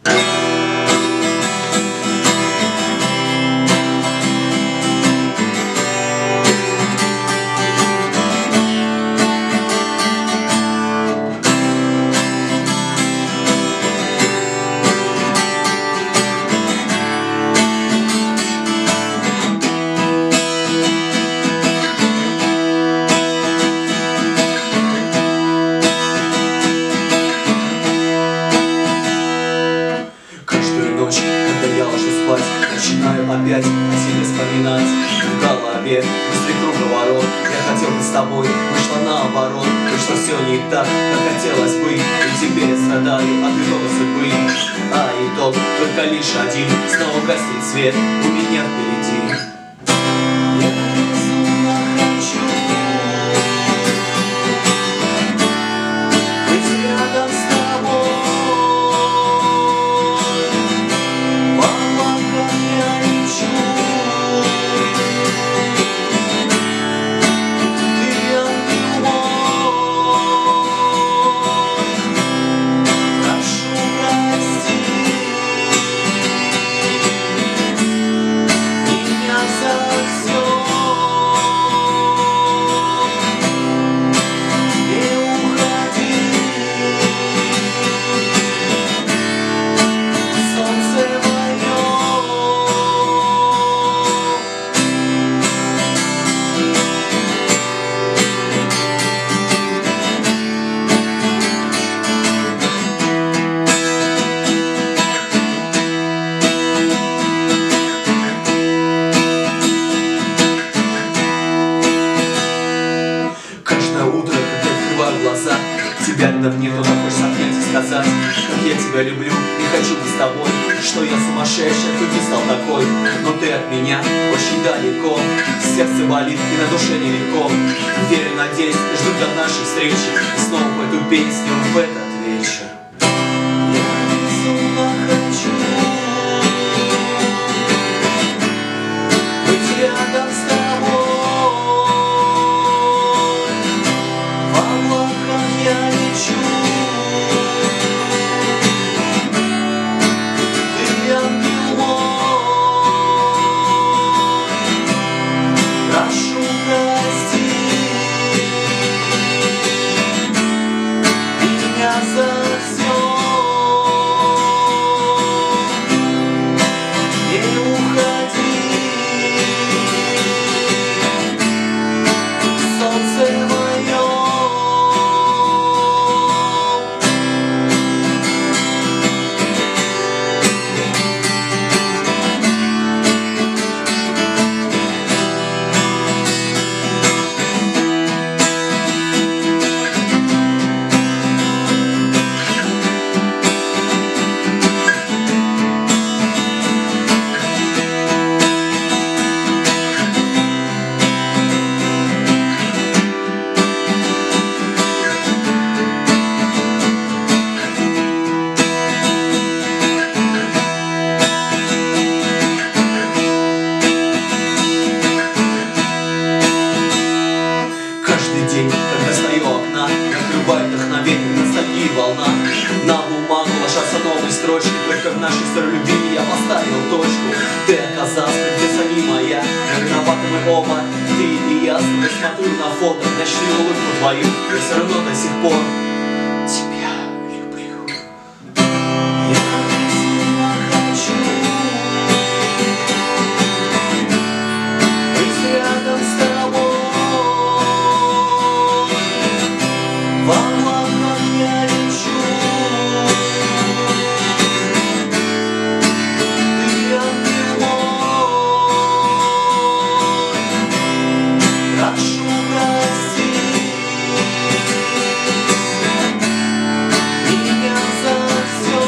Начинаю опять о тебе вспоминать. В голове быстрый круговорот. Я хотел бы с тобой, вышло наоборот. Вышло все не так, как хотелось бы. И теперь я страдаю от итога судьбы. А итог только лишь один. Снова гаснет свет у меня впереди. Я безумно хочу быть рядом с тобой. Глаза. Тебя рядом нету, но хочешь обнять и сказать, как я тебя люблю и хочу быть с тобой. Что я сумасшедший, хоть не стал такой, но ты от меня очень далеко. Сердце болит и на душе нелегко. Верю, надеюсь, жду до нашей встречи. И снова пою песню в этот вечер. Я безумно хочу быть рядом с тобой. Когда стою у окна, накрывает вдохновение, ностальгии волна. На бумагу ложатся новые строчки. Только в нашей старой любви я поставил точку. Ты оказалась принцесса не моя. Виноваты мы оба, ты и я. Я смотрю на фото, ночную улыбку твою. Я все равно до сих пор тебя люблю. Я безумно хочу быть рядом с тобой. В облаках я лечу, ты ангел мой, прошу прости меня за все.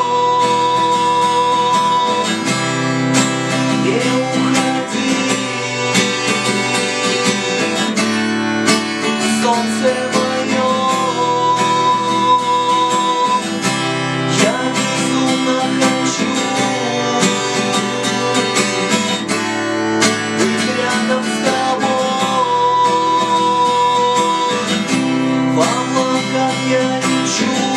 Не уходи, солнце мое. Я лечу.